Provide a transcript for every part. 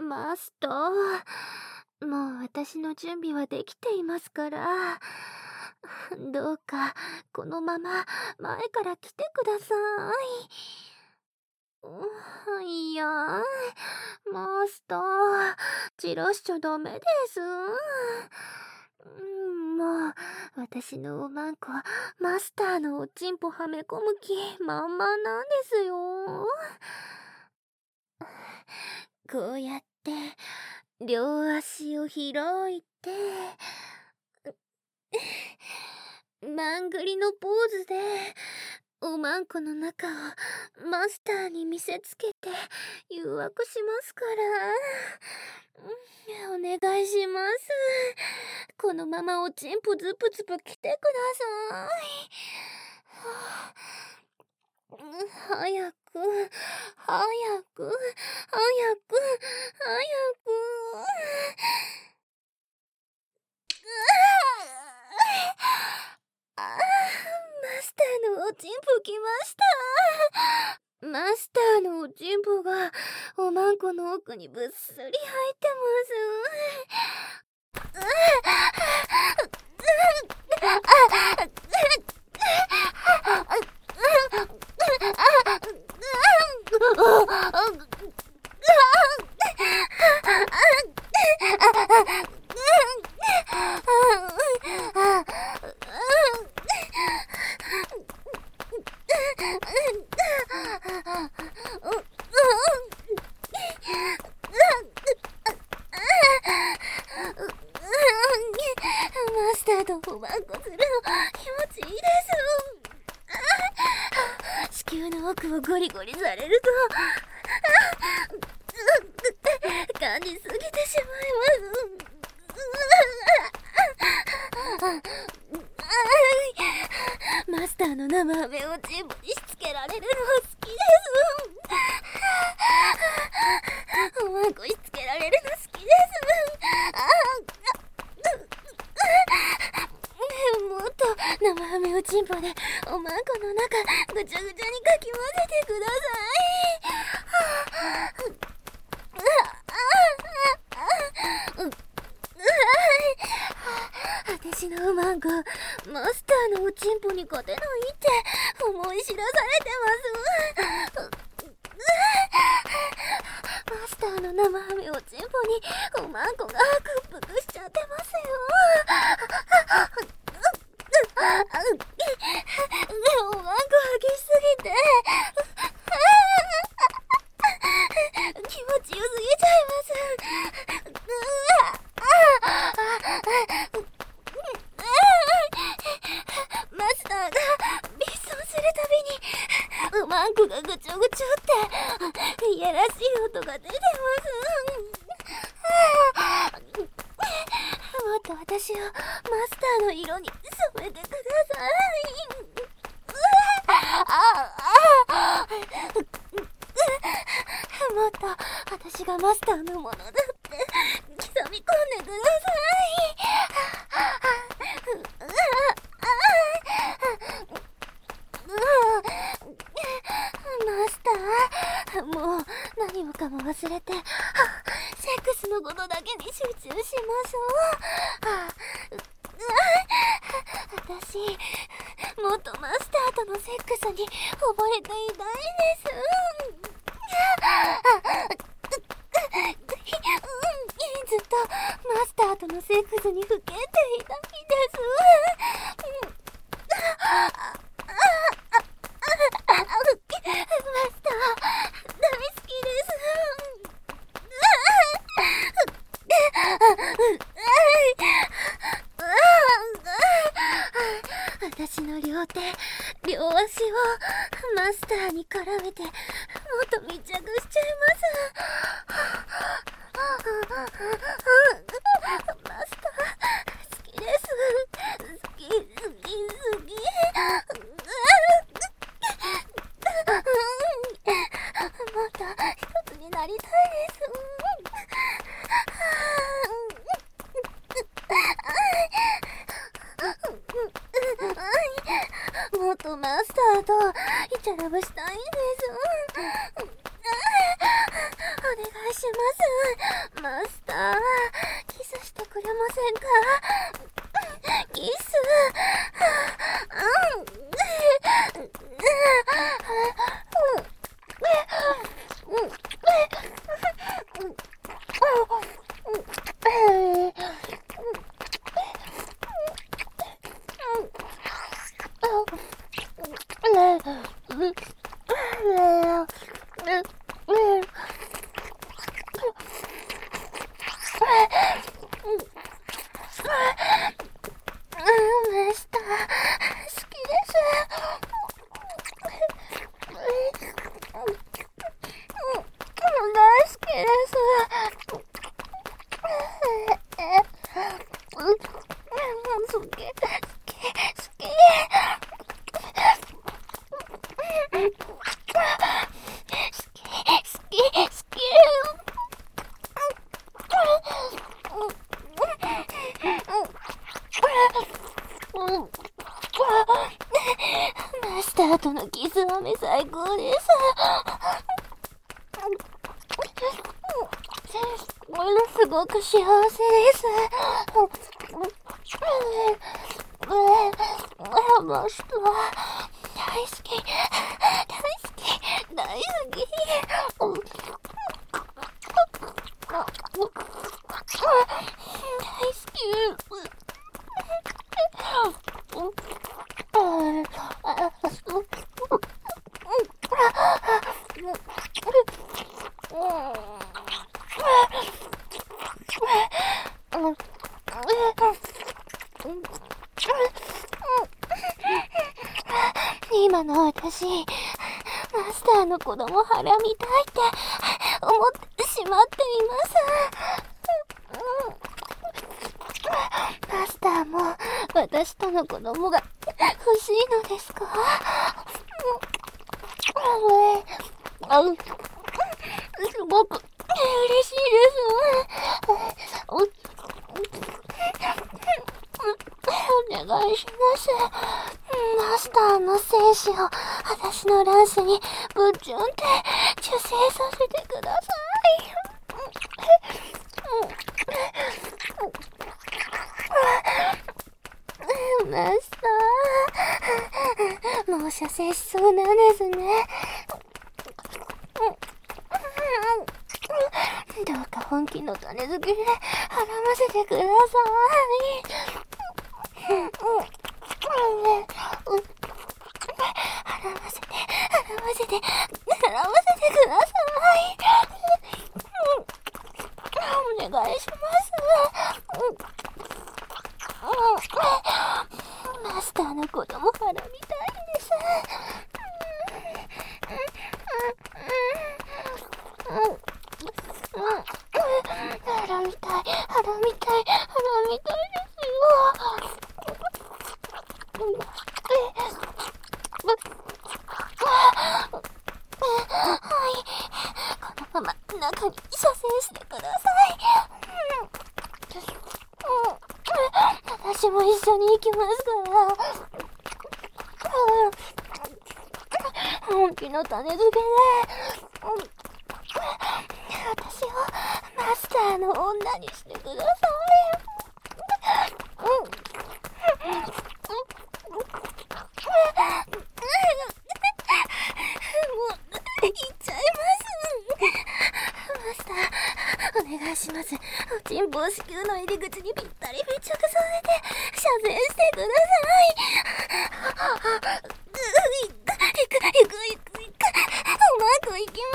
マスター、もう私の準備はできていますから、どうかこのまま前から来てください。いやマスター、散らしちゃダメです。もう、私のおまんこ、マスターのおちんぽはめ込む気満々なんですよ。こうやって、両足を開いて、まんぐりのポーズで、おまんこの中をマスターに見せつけて誘惑しますから。お願いします。このままおちんぽズプズプ来てください。早く、早く、早く、早く。マスターのおちんぽ来ました。マスターのおちんぽがおまんこの奥にぶっすり入ってます。マスターとおまんこするの気持ちいいです。子宮の奥をゴリゴリされると感じすぎてしまいます。マスターの生飴をチンポにしつけられるの好きです。おまんこしつけられるの好きです。もっと生飴をチンポでおまんこの中ぐちゃぐちゃにかき混ぜてください。私のおまんこマスターのおちんぽに勝てないって思い知らされてます。マスターの生飴をちんぽにおまんこが屈服しちゃってますよ。おまんこ吐きすぎて気持ちよすぎちゃいます。マスターがビッソンするたびにおまんこがぐちょぐちょっていやらしい音が出てます。もっと私をマスターの色に染めてください。もっと私がマスターのものだって刻み込んでください。マスター、もう何もかも忘れてセックスのことだけに集中しましょう。私もっとマスターとのセックスに溺れていたいです。ずっとマスターとのセックスにふけっていたいです。マスター大好きです。私の両手両足をマスターに絡めてもっと密着しちゃいます。マスター好きです。好き好き好き。もっと一つになりたいです。もっとマスターとイチャラブしたいんです。 願いします。マスター、キスしてくれませんか？キス。マスター、好きです。大好きです。好き、好き、好き。好き、好き。マスターとのキスは最高です。すごく幸せです。マスター、大好き、大好き、大好き。大好き。今の私、マスターの子供腹みたいって思ってしまっています。マスターも私との子供が欲しいのですか？すごく嬉しいです。お願いします。マスターの精子を私の卵子にぶちゅんって受精させてください。マスター、もう射精しそうなんですね。どうか本気の種付けで払わせてください。払わせて、払わせて、払わせてください。お願いします。マスターの子供腹みたいです。腹みたい、腹みたい、腹みたいですよ。はい、このまま中に射精してください。私も一緒に行きますから。本気の種付けで、私をマスターの女にしてください。行っちゃいます。マスター、お願いします。人望子宮の入り口にぴったり密着させて射精してください。うまくいきます。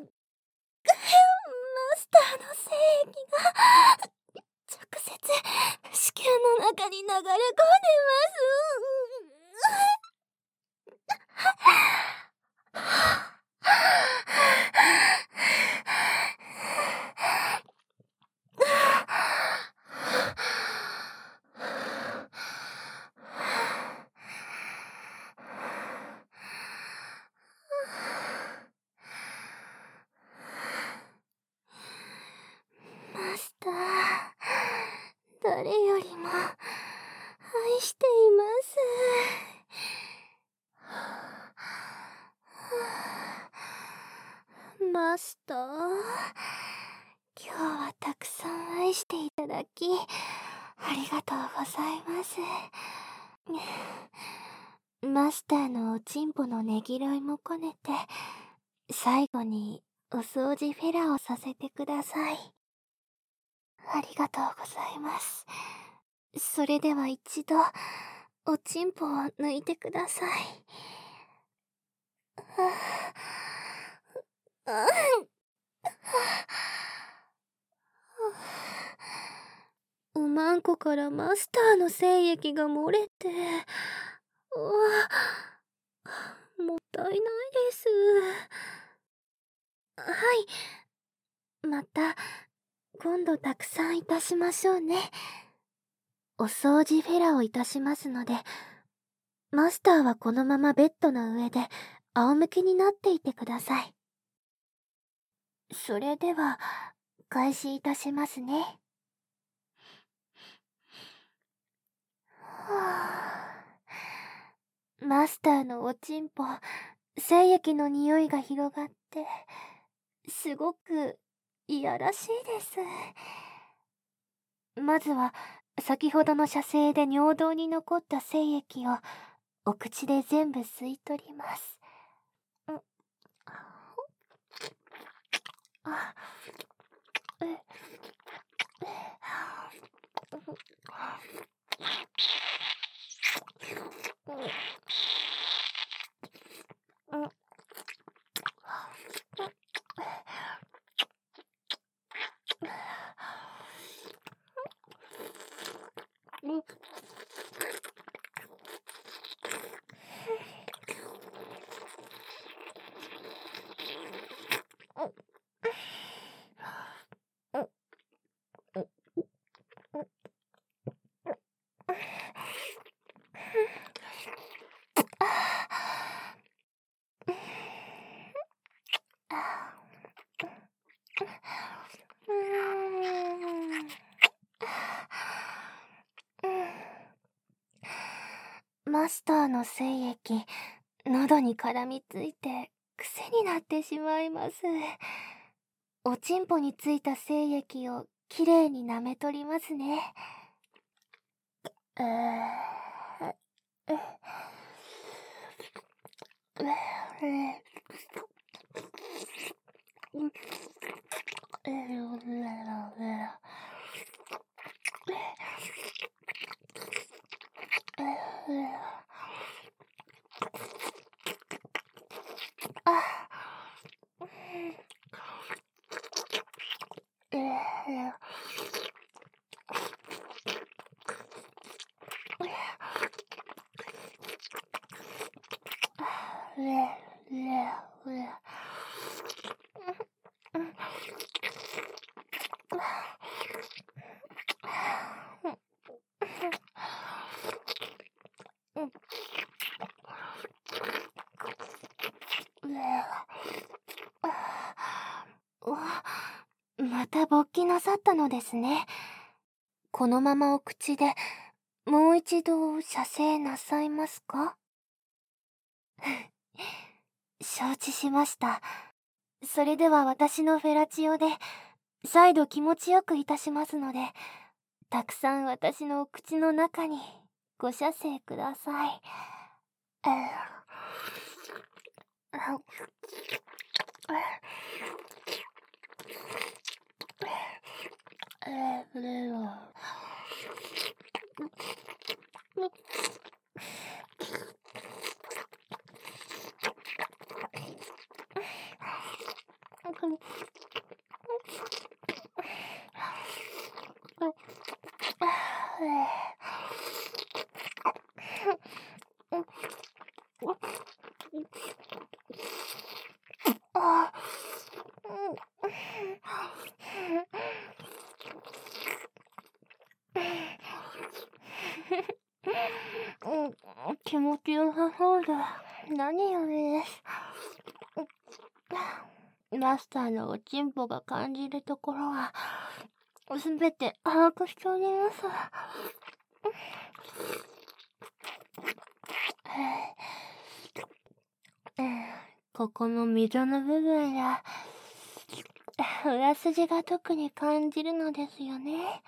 マスターの精液が直接子宮の中に流れ込んでます。 した。今日はたくさん愛していただき、ありがとうございます。マスターのおちんぽのねぎらいも兼ねて、最後にお掃除フェラをさせてください。ありがとうございます。それでは一度、おちんぽを抜いてください。おまんこからマスターの精液が漏れて、もったいないです。はい。また、今度たくさんいたしましょうね。お掃除フェラをいたしますので、マスターはこのままベッドの上で仰向けになっていてください。それでは、開始いたしますね。マスターのおちんぽ、精液の匂いが広がって、すごくいやらしいです。まずは、先ほどの射精で尿道に残った精液を、お口で全部吸い取ります。マスターの精液、喉に絡みついて癖になってしまいます。おちんぽについた精液をきれいに舐め取りますね。また勃起なさったのですね。このままお口でもう一度射精なさいますか？承知しました。それでは私のフェラチオで再度気持ちよくいたしますので、たくさん私のお口の中にご射精ください。気持ちよさそうで何よりです。マスターのおちんぽが感じるところはすべて把握しております。ここの溝の部分や裏筋が特に感じるのですよね。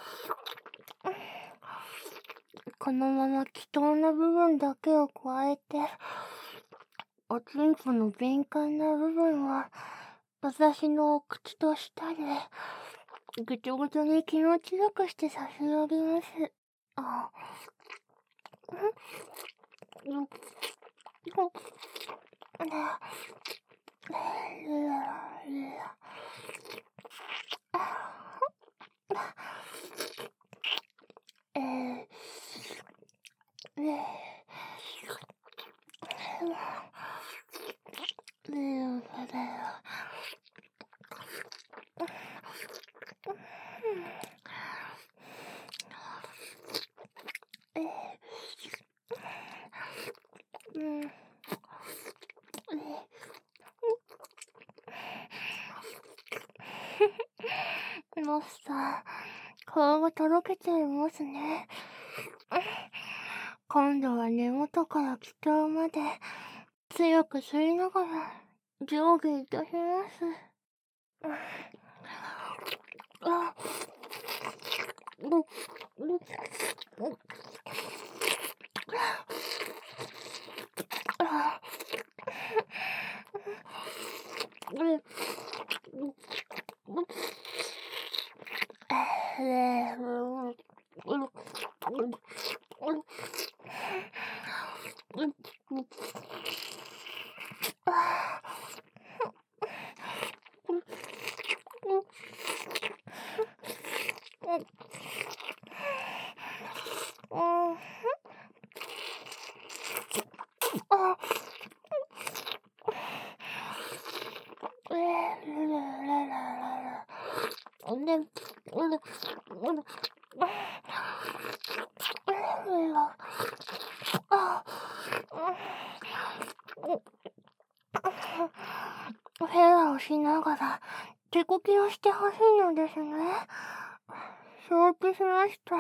このまま気筒な部分だけを加えて、おちんぽの敏感な部分は、私のお口と舌で、ぐちょぐちょに気持ちよくして差し上げます。あ、うん、マスター、顔がとろけちゃいますね。今度は根元から気筒まで強く吸いながら上下いたします。あ、ヘラをしながら手こきをしてほしいのですね。承知しました。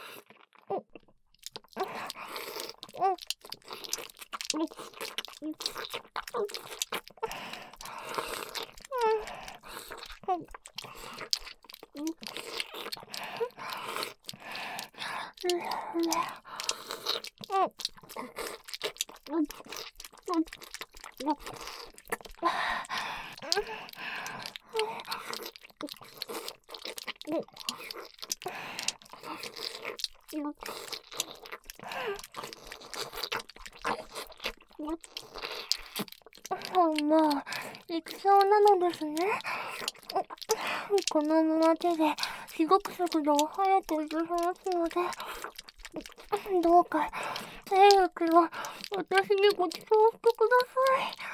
まあ、いきそうなのですね。このまま手で、しごく速度を速く移しますので、どうか、精力を私にご馳走してください。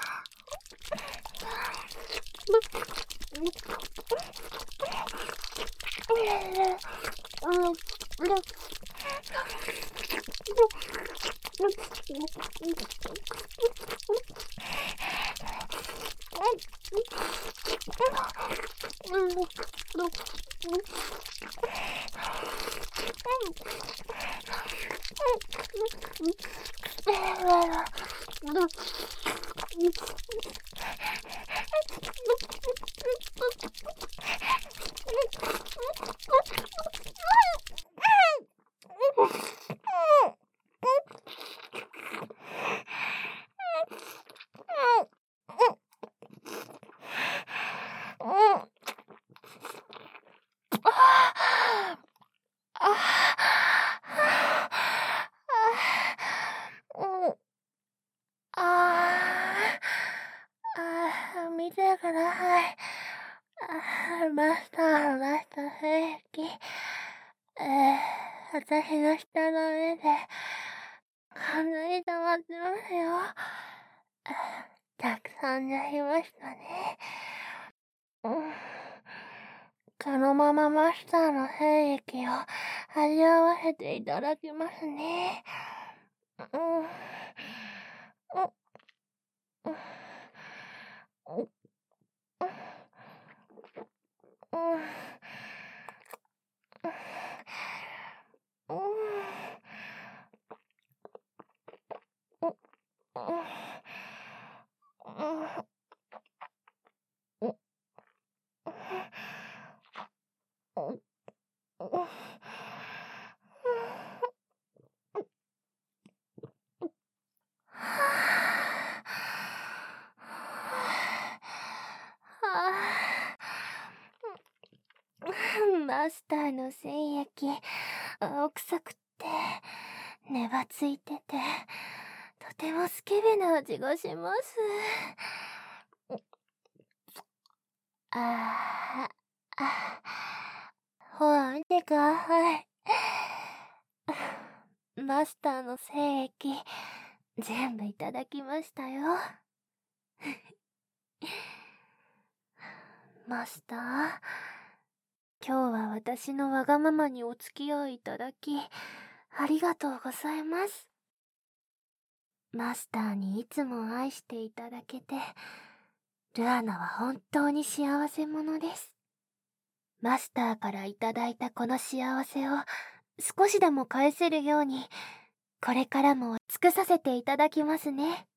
見てください。マスターの出した精液。私の舌の上で、かなり溜まってますよ。たくさん出しましたね。このままマスターの精液を味わわせていただきますね。 マスターの精液、青臭くって、粘ついてて、とてもスケベな味がします。あー、あ、ほら、見てください。マスターの精液、全部いただきましたよ。マスター、今日は私のわがままにお付き合いいただき、ありがとうございます。マスターにいつも愛していただけて、ルアナは本当に幸せ者です。マスターからいただいたこの幸せを少しでも返せるように、これからも尽くさせていただきますね。